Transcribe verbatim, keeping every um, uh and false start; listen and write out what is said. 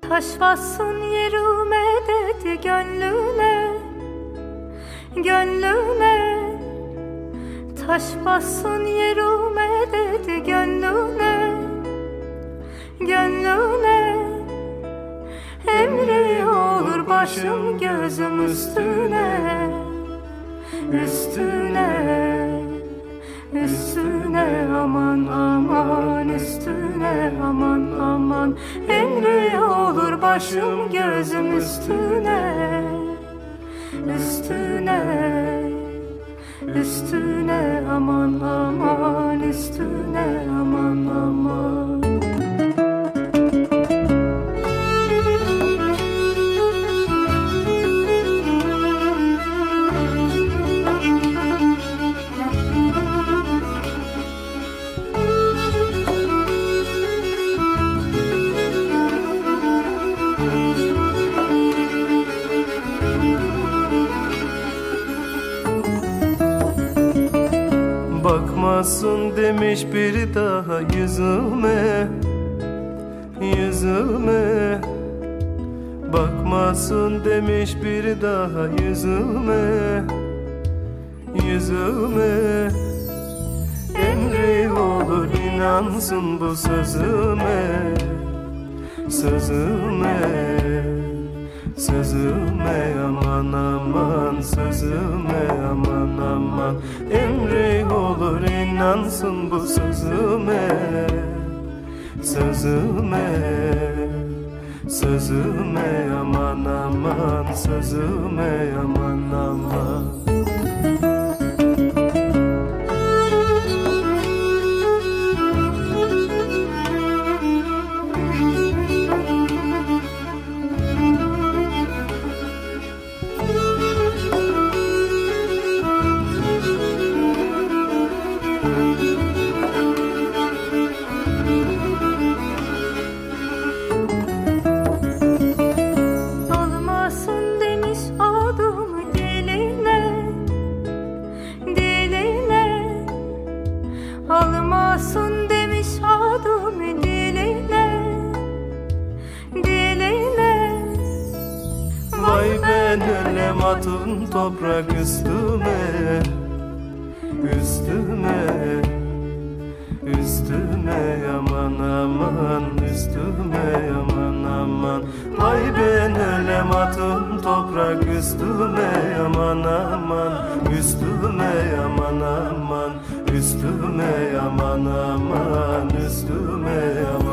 Taş bassın yerime dedi gönlüne, gönlüne. Taş bassın yerime dedi gönlüne, gönlüne. Emri olur başım gözüm üstüne, üstüne, üstüne. Aman aman üstüne, aman aman. Emri olur başım gözüm üstüne, üstüne, üstüne. Aman aman üstüne, aman aman. Bakmasın demiş bir daha yüzüme, yüzüme. Bakmasın demiş bir daha yüzüme, yüzüme. Emri olur inansın bu sözüme, sözüme, sözüme. Aman aman sözüme, aman aman. Emri olur inansın bu sözüme, sözüme, sözüme. Aman aman sözüme, aman aman. Almasın demiş adımı diline, diline. Almasın demiş adımı diline, diline. Vay ben ölem atın toprak üstüme, üstüme, üstüme. Aman aman üstüme, aman aman. Vay ben ölem atın toprak üstüme, aman aman. Üstüme, aman aman. Üstüme, aman aman. Üstüme, aman.